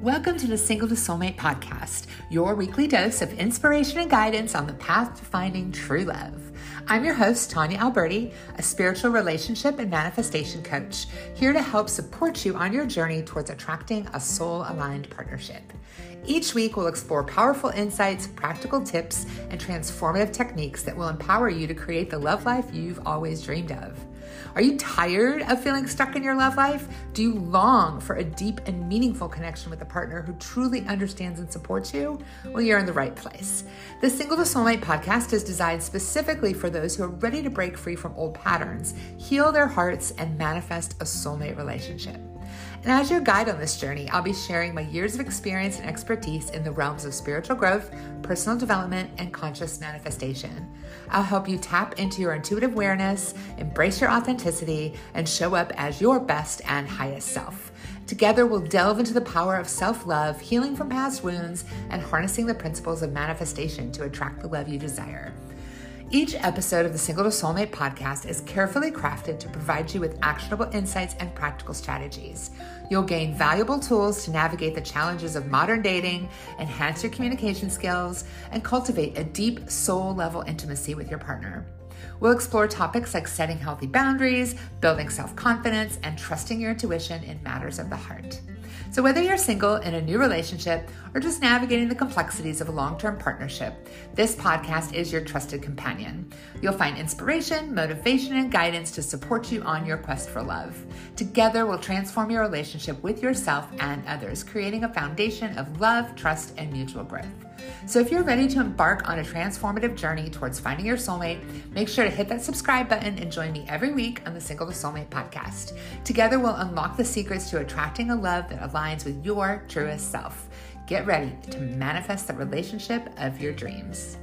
Welcome to the Single to Soulmate podcast, your weekly dose of inspiration and guidance on the path to finding true love. I'm your host, Tanya Alberti, a spiritual relationship and manifestation coach, here to help support you on your journey towards attracting a soul-aligned partnership. Each week, we'll explore powerful insights, practical tips, and transformative techniques that will empower you to create the love life you've always dreamed of. Are you tired of feeling stuck in your love life? Do you long for a deep and meaningful connection with a partner who truly understands and supports you? Well, you're in the right place. The Single to Soulmate podcast is designed specifically for those who are ready to break free from old patterns, heal their hearts, and manifest a soulmate relationship. And as your guide on this journey, I'll be sharing my years of experience and expertise in the realms of spiritual growth, personal development, and conscious manifestation. I'll help you tap into your intuitive awareness, embrace your authenticity, and show up as your best and highest self. Together, we'll delve into the power of self-love, healing from past wounds, and harnessing the principles of manifestation to attract the love you desire. Each episode of the Single to Soulmate podcast is carefully crafted to provide you with actionable insights and practical strategies. You'll gain valuable tools to navigate the challenges of modern dating, enhance your communication skills, and cultivate a deep soul-level intimacy with your partner. We'll explore topics like setting healthy boundaries, building self-confidence, and trusting your intuition in matters of the heart. So whether you're single, in a new relationship, or just navigating the complexities of a long-term partnership, this podcast is your trusted companion. You'll find inspiration, motivation, and guidance to support you on your quest for love. Together, we'll transform your relationship with yourself and others, creating a foundation of love, trust, and mutual growth. So if you're ready to embark on a transformative journey towards finding your soulmate, make sure to hit that subscribe button and join me every week on the Single to Soulmate podcast. Together, we'll unlock the secrets to attracting a love that aligns with your truest self. Get ready to manifest the relationship of your dreams.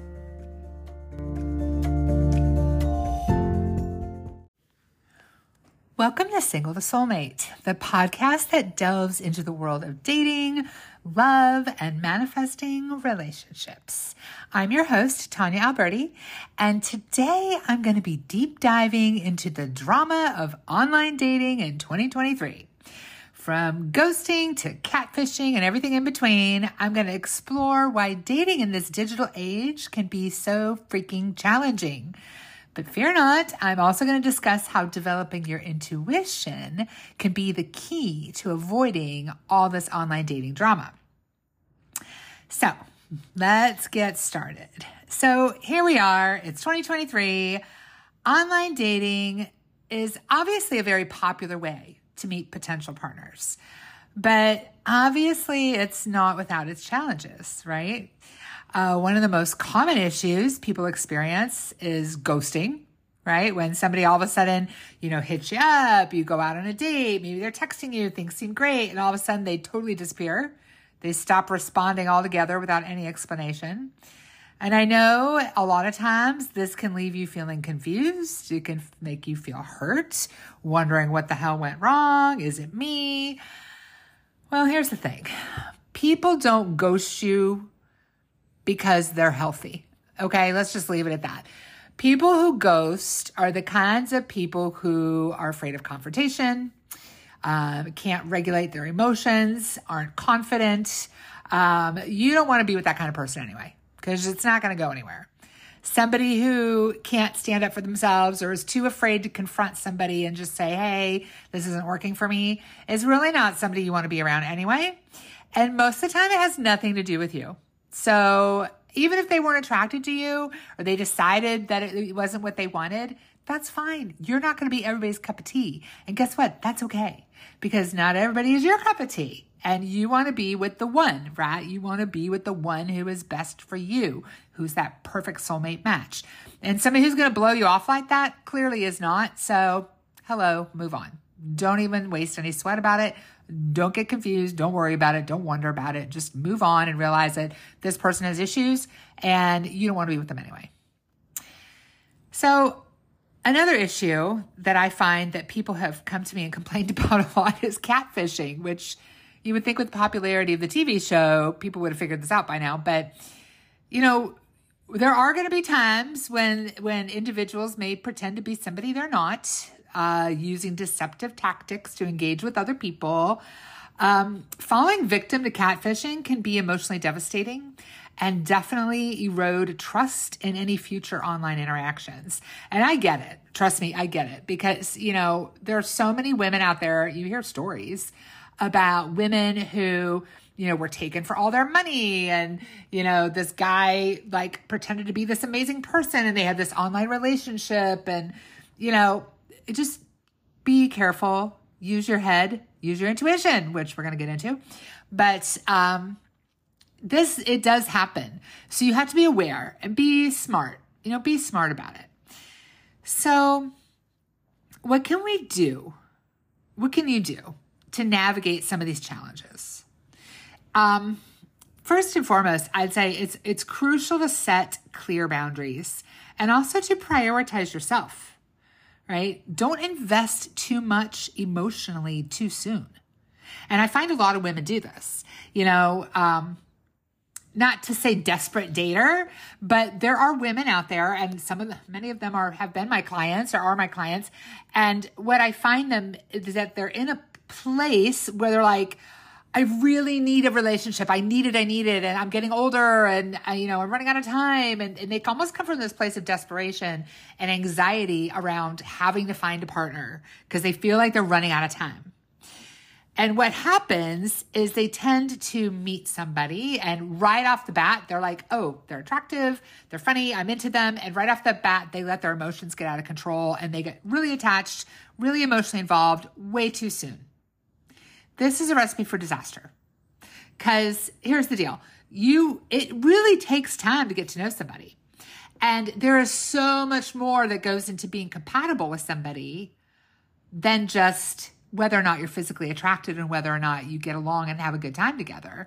Welcome to Single to Soulmate, the podcast that delves into the world of dating, love, and manifesting relationships. I'm your host, Tanya Alberti, and today I'm going to be deep diving into the drama of online dating in 2023. From ghosting to catfishing and everything in between, I'm going to explore why dating in this digital age can be so freaking challenging. But fear not, I'm also going to discuss how developing your intuition can be the key to avoiding all this online dating drama. So let's get started. So here we are. It's 2023. Online dating is obviously a very popular way to meet potential partners, but obviously it's not without its challenges, right? One of the most common issues people experience is ghosting, right? When somebody all of a sudden, hits you up, you go out on a date, maybe they're texting you, things seem great, and all of a sudden they totally disappear. They stop responding altogether without any explanation. And I know a lot of times this can leave you feeling confused. It can make you feel hurt, wondering what the hell went wrong. Is it me? Well, here's the thing. People don't ghost you because they're healthy. Okay, let's just leave it at that. People who ghost are the kinds of people who are afraid of confrontation, can't regulate their emotions, aren't confident. You don't want to be with that kind of person anyway, because it's not going to go anywhere. Somebody who can't stand up for themselves or is too afraid to confront somebody and just say, hey, this isn't working for me, is really not somebody you want to be around anyway. And most of the time it has nothing to do with you. So even if they weren't attracted to you or they decided that it wasn't what they wanted, that's fine. You're not going to be everybody's cup of tea. And guess what? That's okay, because not everybody is your cup of tea. And you want to be with the one, right? You want to be with the one who is best for you, who's that perfect soulmate match. And somebody who's going to blow you off like that clearly is not. So hello, move on. Don't even waste any sweat about it. Don't get confused. Don't worry about it. Don't wonder about it. Just move on and realize that this person has issues and you don't want to be with them anyway. So another issue that I find that people have come to me and complained about a lot is catfishing, which you would think with the popularity of the TV show, people would have figured this out by now. But, there are going to be times when individuals may pretend to be somebody they're not, using deceptive tactics to engage with other people. Falling victim to catfishing can be emotionally devastating and definitely erode trust in any future online interactions. And I get it. Trust me, I get it. Because, there are so many women out there, you hear stories about women who, were taken for all their money. And, this guy pretended to be this amazing person and they had this online relationship. And, just be careful, use your head, use your intuition, which we're going to get into. But, it does happen. So you have to be aware and be smart, be smart about it. So what can we do? What can you do to navigate some of these challenges? First and foremost, I'd say it's crucial to set clear boundaries and also to prioritize yourself, right? Don't invest too much emotionally too soon. And I find a lot of women do this, not to say desperate dater, but there are women out there, and many of them have been my clients or are my clients. And what I find them is that they're in a place where they're like, I really need a relationship. I need it. And I'm getting older and I'm running out of time. And they almost come from this place of desperation and anxiety around having to find a partner because they feel like they're running out of time. And what happens is they tend to meet somebody and right off the bat, they're like, oh, they're attractive, they're funny, I'm into them. And right off the bat, they let their emotions get out of control and they get really attached, really emotionally involved way too soon. This is a recipe for disaster. Because here's the deal. It really takes time to get to know somebody. And there is so much more that goes into being compatible with somebody than just whether or not you're physically attracted and whether or not you get along and have a good time together.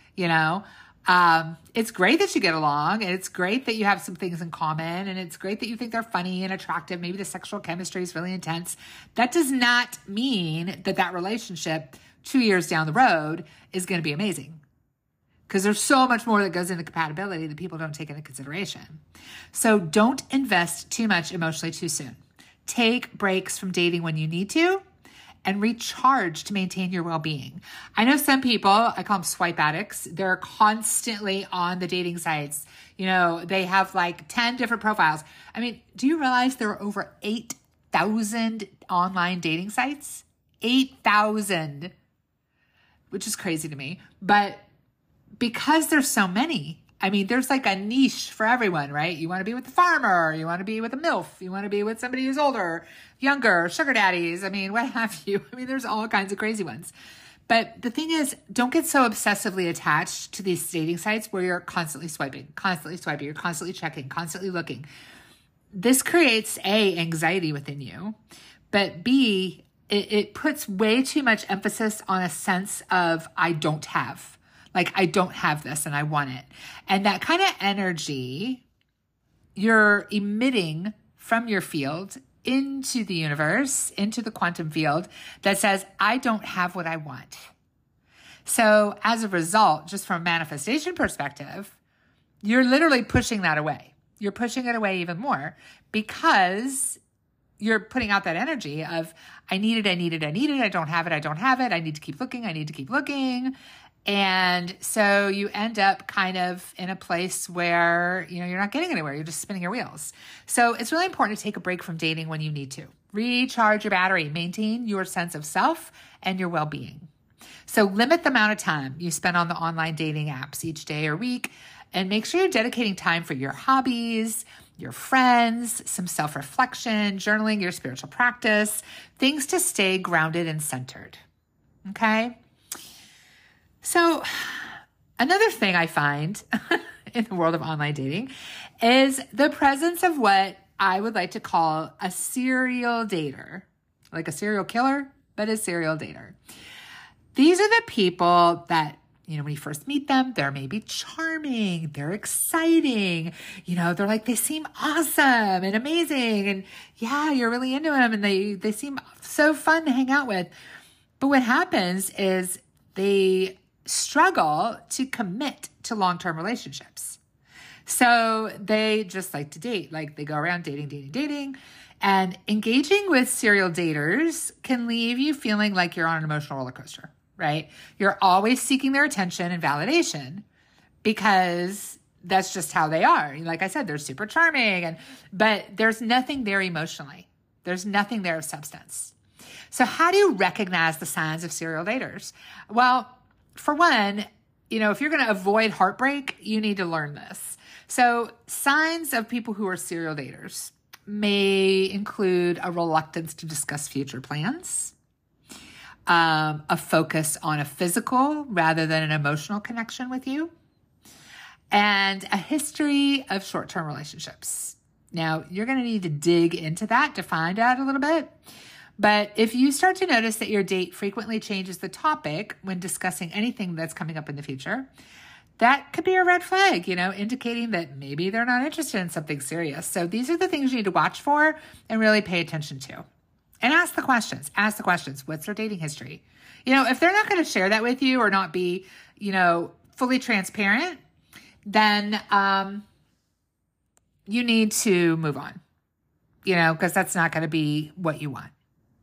It's great that you get along and it's great that you have some things in common and it's great that you think they're funny and attractive. Maybe the sexual chemistry is really intense. That does not mean that relationship 2 years down the road is going to be amazing. Because there's so much more that goes into compatibility that people don't take into consideration. So don't invest too much emotionally too soon. Take breaks from dating when you need to and recharge to maintain your well-being. I know some people, I call them swipe addicts. They're constantly on the dating sites. They have 10 different profiles. I mean, do you realize there are over 8,000 online dating sites? 8,000, which is crazy to me. But because there's so many, I mean, there's a niche for everyone, right? You want to be with the farmer, you want to be with a MILF, you want to be with somebody who's older, younger, sugar daddies. I mean, what have you? I mean, there's all kinds of crazy ones. But the thing is, don't get so obsessively attached to these dating sites where you're constantly swiping, you're constantly checking, constantly looking. This creates A, anxiety within you, but B, it puts way too much emphasis on a sense of I don't have. I don't have this and I want it. And that kind of energy you're emitting from your field into the universe, into the quantum field that says, I don't have what I want. So as a result, just from a manifestation perspective, you're literally pushing that away. You're pushing it away even more because you're putting out that energy of, I need it. I don't have it. I need to keep looking. And so you end up kind of in a place where, you're not getting anywhere. You're just spinning your wheels. So it's really important to take a break from dating when you need to. Recharge your battery, maintain your sense of self and your well-being. So limit the amount of time you spend on the online dating apps each day or week, and make sure you're dedicating time for your hobbies, your friends, some self-reflection, journaling, your spiritual practice, things to stay grounded and centered. Okay? So another thing I find in the world of online dating is the presence of what I would like to call a serial dater, like a serial killer, but a serial dater. These are the people that, when you first meet them, they're maybe charming, they're exciting, they're they seem awesome and amazing. And yeah, you're really into them and they seem so fun to hang out with. But what happens is they struggle to commit to long-term relationships. So they just like to date. They go around dating. And engaging with serial daters can leave you feeling like you're on an emotional roller coaster. right? You're always seeking their attention and validation because that's just how they are. Like I said, they're super charming, but there's nothing there emotionally. There's nothing there of substance. So how do you recognize the signs of serial daters? Well, for one, if you're going to avoid heartbreak, you need to learn this. So signs of people who are serial daters may include a reluctance to discuss future plans, a focus on a physical rather than an emotional connection with you, and a history of short-term relationships. Now, you're going to need to dig into that to find out a little bit. But if you start to notice that your date frequently changes the topic when discussing anything that's coming up in the future, that could be a red flag, indicating that maybe they're not interested in something serious. So these are the things you need to watch for and really pay attention to. And ask the questions. Ask the questions. What's their dating history? If they're not going to share that with you or not be, fully transparent, then you need to move on, because that's not going to be what you want.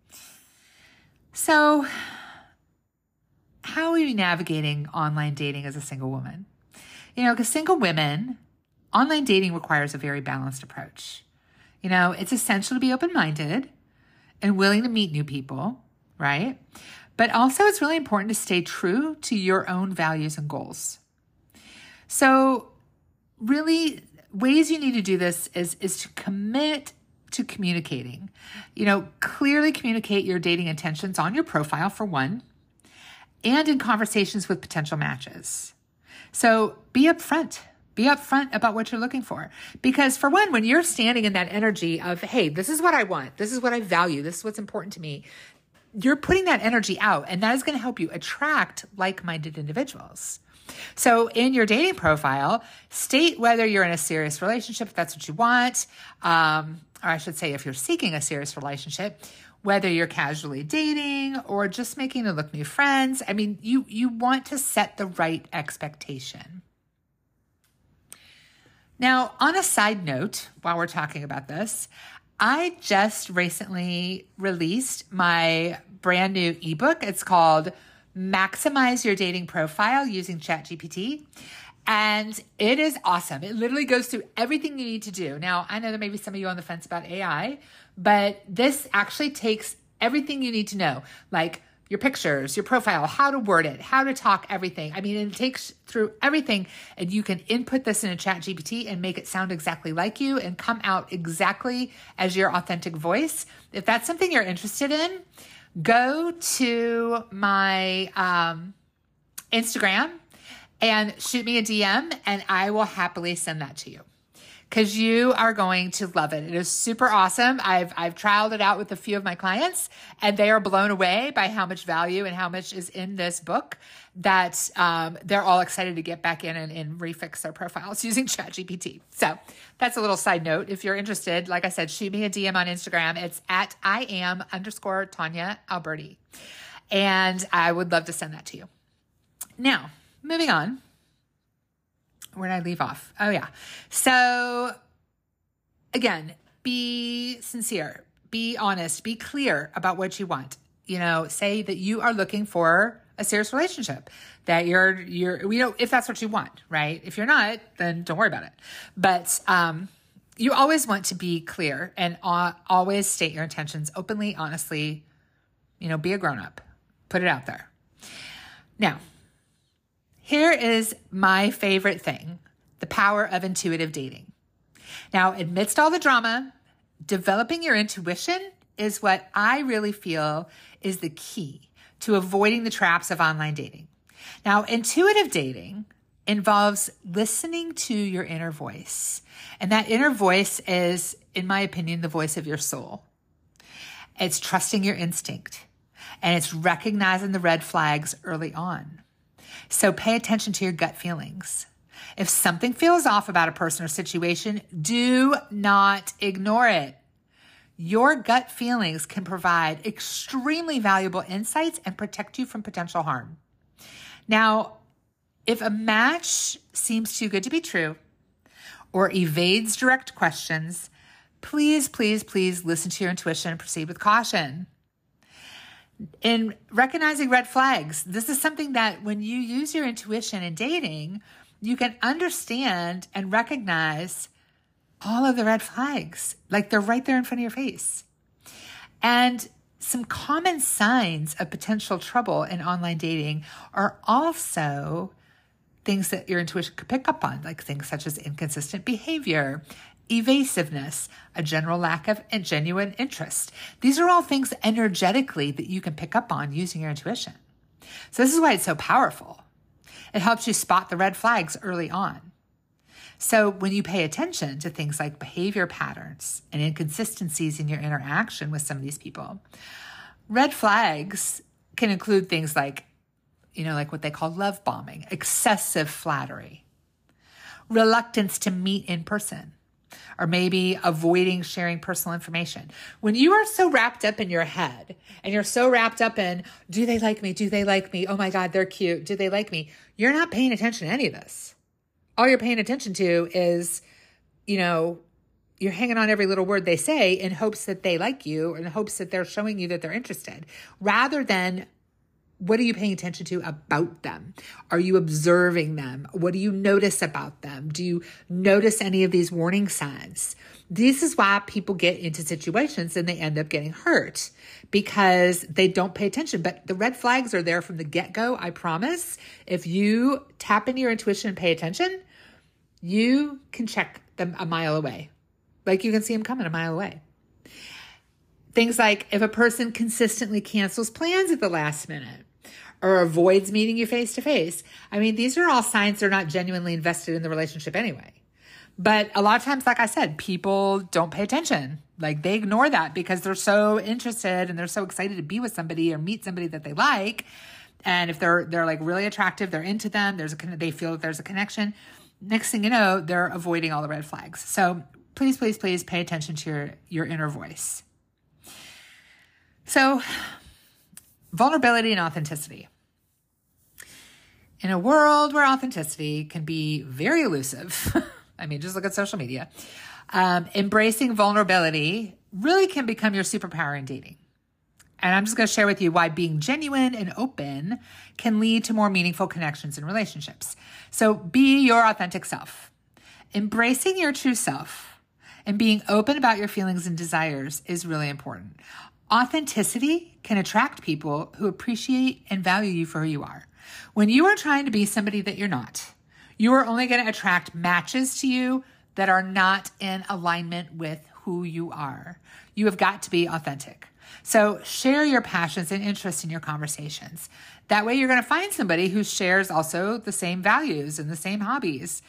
So how are you navigating online dating as a single woman? Because single women, online dating requires a very balanced approach. It's essential to be open-minded and willing to meet new people, right? But also it's really important to stay true to your own values and goals. So really, ways you need to do this is to commit to communicating. Clearly communicate your dating intentions on your profile, for one, and in conversations with potential matches. So be upfront. Be upfront about what you're looking for. Because for one, when you're standing in that energy of, hey, this is what I want, this is what I value, this is what's important to me, you're putting that energy out, and that is going to help you attract like-minded individuals. So in your dating profile, state whether you're in a serious relationship, if that's what you want, or I should say if you're seeking a serious relationship, whether you're casually dating or just making to look new friends. I mean, you want to set the right expectation. Now, on a side note, while we're talking about this, I just recently released my brand new ebook. It's called Maximize Your Dating Profile Using ChatGPT. And it is awesome. It literally goes through everything you need to do. Now, I know there may be some of you on the fence about AI, but this actually takes everything you need to know, like your pictures, your profile, how to word it, how to talk, everything. I mean, it takes through everything, and you can input this in a ChatGPT and make it sound exactly like you and come out exactly as your authentic voice. If that's something you're interested in, go to my Instagram and shoot me a DM, and I will happily send that to you because you are going to love it. It is super awesome. I've trialed it out with a few of my clients, and they are blown away by how much value and how much is in this book that they're all excited to get back in and refix their profiles using ChatGPT. So that's a little side note. If you're interested, like I said, shoot me a DM on Instagram. It's at @Iam_Tanya Alberti. And I would love to send that to you. Now, moving on. Where did I leave off? Oh, yeah. So, again, be sincere, be honest, be clear about what you want. Say that you are looking for a serious relationship, that you're, if that's what you want, right? If you're not, then don't worry about it. But you always want to be clear and always state your intentions openly, honestly. Be a grown-up. Put it out there. Now, here is my favorite thing, the power of intuitive dating. Now, amidst all the drama, developing your intuition is what I really feel is the key to avoiding the traps of online dating. Now, intuitive dating involves listening to your inner voice. And that inner voice is, in my opinion, the voice of your soul. It's trusting your instinct, and it's recognizing the red flags early on. So pay attention to your gut feelings. If something feels off about a person or situation, do not ignore it. Your gut feelings can provide extremely valuable insights and protect you from potential harm. Now, if a match seems too good to be true or evades direct questions, please, please, please listen to your intuition and proceed with caution. In recognizing red flags, this is something that when you use your intuition in dating, you can understand and recognize all of the red flags. Like they're right there in front of your face. And some common signs of potential trouble in online dating are also things that your intuition could pick up on, like things such as inconsistent behavior, evasiveness, a general lack of genuine interest. These are all things energetically that you can pick up on using your intuition. So this is why it's so powerful. It helps you spot the red flags early on. So when you pay attention to things like behavior patterns and inconsistencies in your interaction with some of these people, red flags can include things like, like what they call love bombing, excessive flattery, reluctance to meet in person, or maybe avoiding sharing personal information. When you are so wrapped up in your head and you're so wrapped up in, do they like me? Do they like me? Oh my God, they're cute. Do they like me? You're not paying attention to any of this. All you're paying attention to is, you're hanging on every little word they say in hopes that they like you, in hopes that they're showing you that they're interested, rather than what are you paying attention to about them? Are you observing them? What do you notice about them? Do you notice any of these warning signs? This is why people get into situations and they end up getting hurt because they don't pay attention. But the red flags are there from the get-go, I promise. If you tap into your intuition and pay attention, you can check them a mile away. Like you can see them coming a mile away. Things like if a person consistently cancels plans at the last minute or avoids meeting you face to face. I mean, these are all signs they're not genuinely invested in the relationship anyway. But a lot of times, like I said, people don't pay attention. Like they ignore that because they're so interested and they're so excited to be with somebody or meet somebody that they like. And if they're like really attractive, they're into them, they feel that there's a connection. Next thing you know, they're avoiding all the red flags. So please, please, please pay attention to your inner voice. So vulnerability and authenticity. In a world where authenticity can be very elusive, I mean, just look at social media, embracing vulnerability really can become your superpower in dating. And I'm just going to share with you why being genuine and open can lead to more meaningful connections and relationships. So be your authentic self. Embracing your true self and being open about your feelings and desires is really important. Authenticity can attract people who appreciate and value you for who you are. When you are trying to be somebody that you're not, you are only going to attract matches to you that are not in alignment with who you are. You have got to be authentic. So share your passions and interests in your conversations. That way you're going to find somebody who shares also the same values and the same hobbies.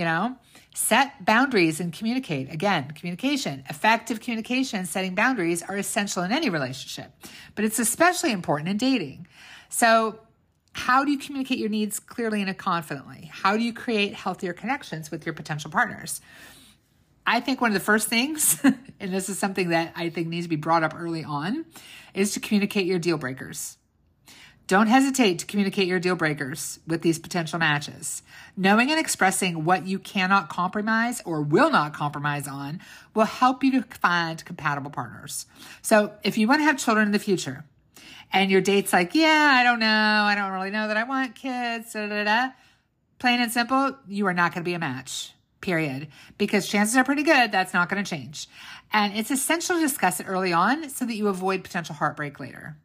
Set boundaries and communicate. Again, communication, effective communication, setting boundaries are essential in any relationship, but it's especially important in dating. So how do you communicate your needs clearly and confidently? How do you create healthier connections with your potential partners? I think one of the first things, and this is something that I think needs to be brought up early on, is to communicate your deal breakers. Don't hesitate to communicate your deal breakers with these potential matches. Knowing and expressing what you cannot compromise or will not compromise on will help you to find compatible partners. So if you want to have children in the future and your date's like, I don't know, I don't really know that I want kids, plain and simple, you are not going to be a match. Period. Because chances are pretty good that's not going to change. And it's essential to discuss it early on so that you avoid potential heartbreak later.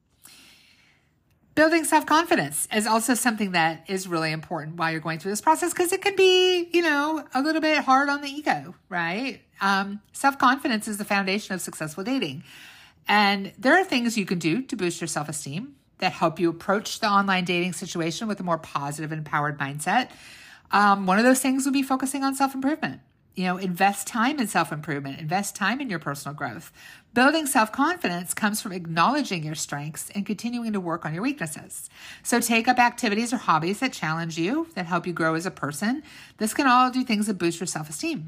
Building self-confidence is also something that is really important while you're going through this process because it can be, a little bit hard on the ego, right? Self-confidence is the foundation of successful dating. And there are things you can do to boost your self-esteem that help you approach the online dating situation with a more positive and empowered mindset. One of those things would be focusing on self-improvement. Invest time in self-improvement, invest time in your personal growth. Building self-confidence comes from acknowledging your strengths and continuing to work on your weaknesses. So take up activities or hobbies that challenge you, that help you grow as a person. This can all do things that boost your self-esteem.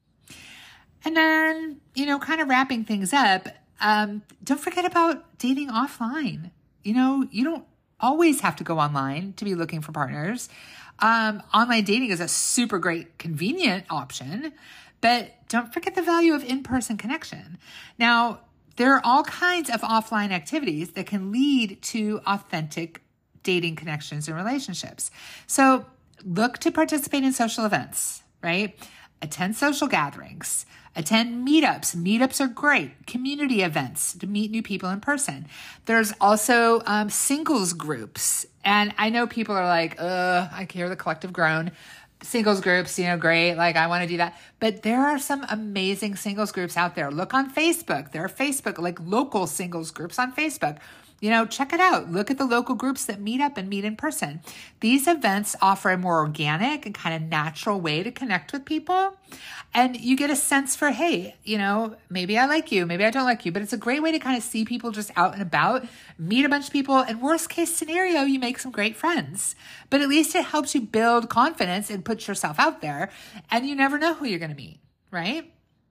And then, kind of wrapping things up, don't forget about dating offline. You don't always have to go online to be looking for partners. Online dating is a super great, convenient option, but don't forget the value of in-person connection. Now, there are all kinds of offline activities that can lead to authentic dating connections and relationships. So look to participate in social events, right? Attend social gatherings, attend meetups. Meetups are great. Community events to meet new people in person. There's also singles groups. And I know people are like, I hear the collective groan. Singles groups, great. Like, I want to do that. But there are some amazing singles groups out there. Look on Facebook. There are Facebook, like local singles groups on Facebook. Check it out. Look at the local groups that meet up and meet in person. These events offer a more organic and kind of natural way to connect with people. And you get a sense for, hey, maybe I like you, maybe I don't like you, but it's a great way to kind of see people just out and about, meet a bunch of people, and worst case scenario, you make some great friends. But at least it helps you build confidence and put yourself out there, and you never know who you're going to meet, right?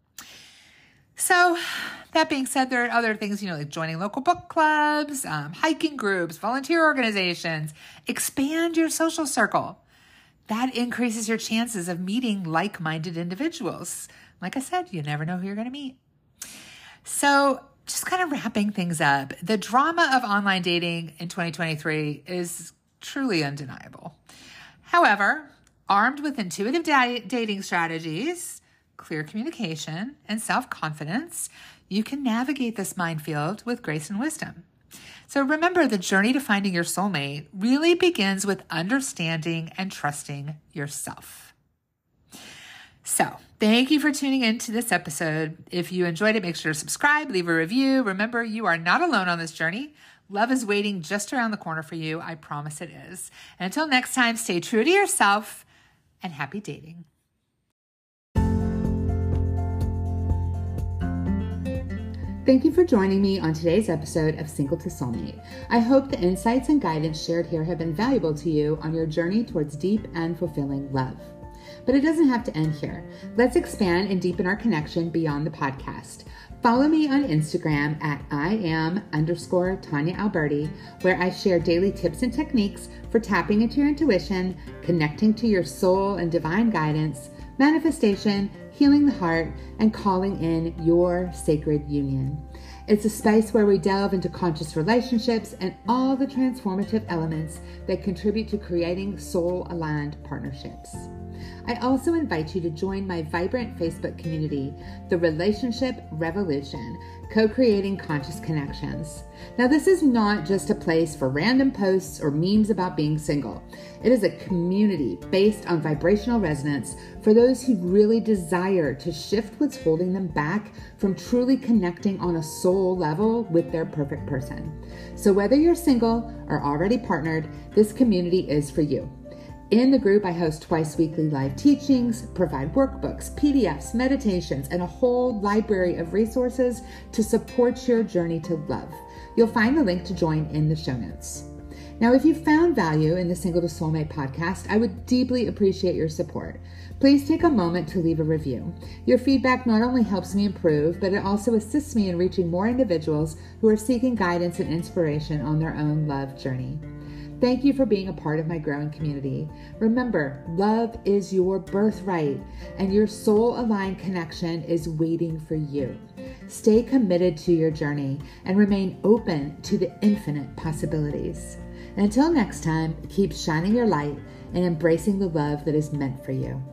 So that being said, there are other things, like joining local book clubs, hiking groups, volunteer organizations. Expand your social circle. That increases your chances of meeting like-minded individuals. Like I said, you never know who you're going to meet. So just kind of wrapping things up, the drama of online dating in 2023 is truly undeniable. However, armed with intuitive dating strategies, clear communication, and self-confidence, you can navigate this minefield with grace and wisdom. So remember, the journey to finding your soulmate really begins with understanding and trusting yourself. So thank you for tuning in to this episode. If you enjoyed it, make sure to subscribe, leave a review. Remember, you are not alone on this journey. Love is waiting just around the corner for you. I promise it is. And until next time, stay true to yourself and happy dating. Thank you for joining me on today's episode of Single to Soulmate. I hope the insights and guidance shared here have been valuable to you on your journey towards deep and fulfilling love. But it doesn't have to end here. Let's expand and deepen our connection beyond the podcast. Follow me on Instagram at @I am_Tanya Alberti, where I share daily tips and techniques for tapping into your intuition, connecting to your soul and divine guidance, manifestation, healing the heart, and calling in your sacred union. It's a space where we delve into conscious relationships and all the transformative elements that contribute to creating soul-aligned partnerships. I also invite you to join my vibrant Facebook community, The Relationship Revolution, co-creating conscious connections. Now, this is not just a place for random posts or memes about being single. It is a community based on vibrational resonance for those who really desire to shift what's holding them back from truly connecting on a soul level with their perfect person. So whether you're single or already partnered, this community is for you. In the group, I host twice weekly live teachings, provide workbooks, PDFs, meditations, and a whole library of resources to support your journey to love. You'll find the link to join in the show notes. Now, if you found value in the Single to Soulmate podcast, I would deeply appreciate your support. Please take a moment to leave a review. Your feedback not only helps me improve, but it also assists me in reaching more individuals who are seeking guidance and inspiration on their own love journey. Thank you for being a part of my growing community. Remember, love is your birthright, and your soul-aligned connection is waiting for you. Stay committed to your journey and remain open to the infinite possibilities. And until next time, keep shining your light and embracing the love that is meant for you.